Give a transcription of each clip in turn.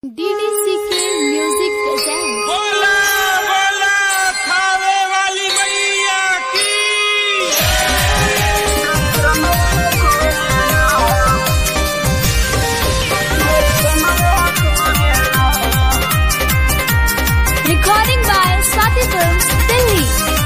DDCK music present. बोला बोला थावे वाली मैया की। Recording by Swati films, Delhi.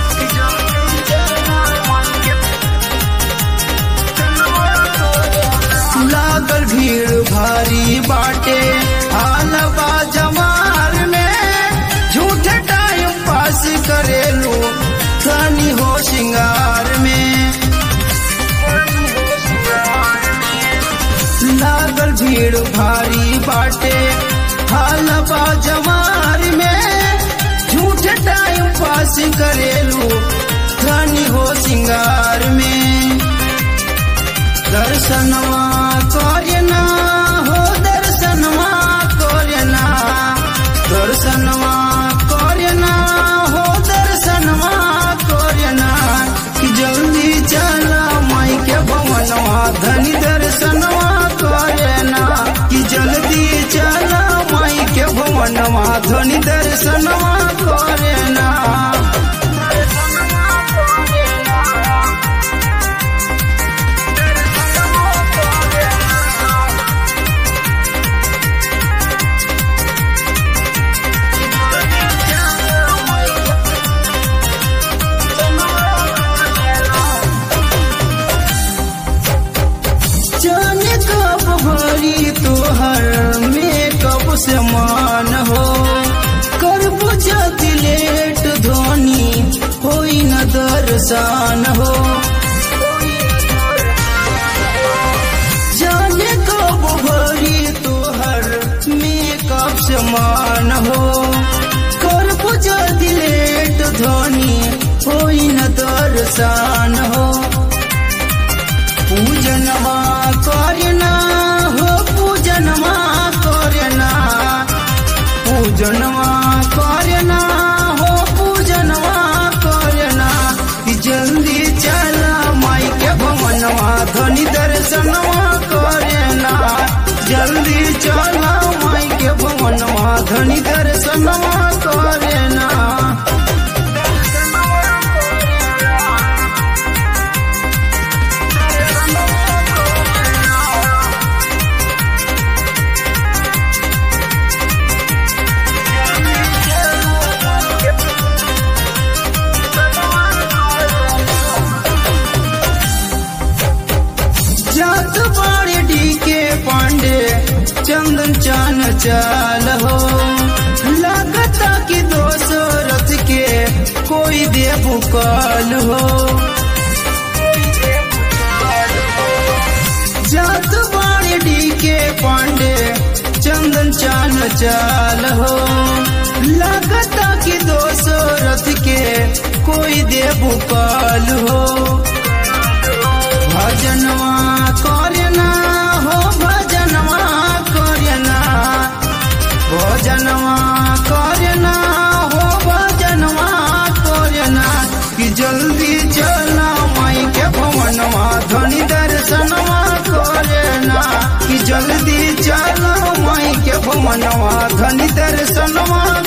लागल भीड़ भारी बाटे हालबा जमार में, झूठे टाइम पास करेलू धनी हो सिंगार में। लागल भीड़ भारी बाटे हालबा जमार में, झूठे टाइम पास करेलू धनी हो सिंगार में। दर्शनवा कोरना हो दर्शनवा कोरना, दर्शनवा कोरना हो दर्शनवा कोरना, कि जल्दी चला माई के भवनवा धनी दर्शनवा कोरना, कि जल्दी चला माई के भवनवा धनी दर्शनवा कोरना। जाने कब भरी तोहर मेकअप से मान हो, कर बुझती लेट धोनी होई न दर्शन हो। जाने कब भरी तोहर मेकअप से मान हो, कर बुझती लेट धोनी होई न दर्शन हो। पूजनवा करना हो पूजनवा करना, पूजनवा करना हो पूजनवा करना, कि जल्दी चला माई के भवनवा धनी दर्शनवा करना, जल्दी चला माई के भवनवा धनी दर्शनवा करना। जात बाड़े डीके पांडे चंदन चान चाल हो, लगता कि दोसरथ के कोई देबू काल हो। जात बाड़े डीके पांडे चंदन चान चाल हो, लगता कि दोसरथ के कोई देबू काल हो। भजनवा करना हो भजनवा करना, भजनवा करना हो भजनवा करना, कि जल्दी चला माई के भवनवा धनी दर्शनवा करना, कि जल्दी चला माई के भवनवा धनी दर्शनवा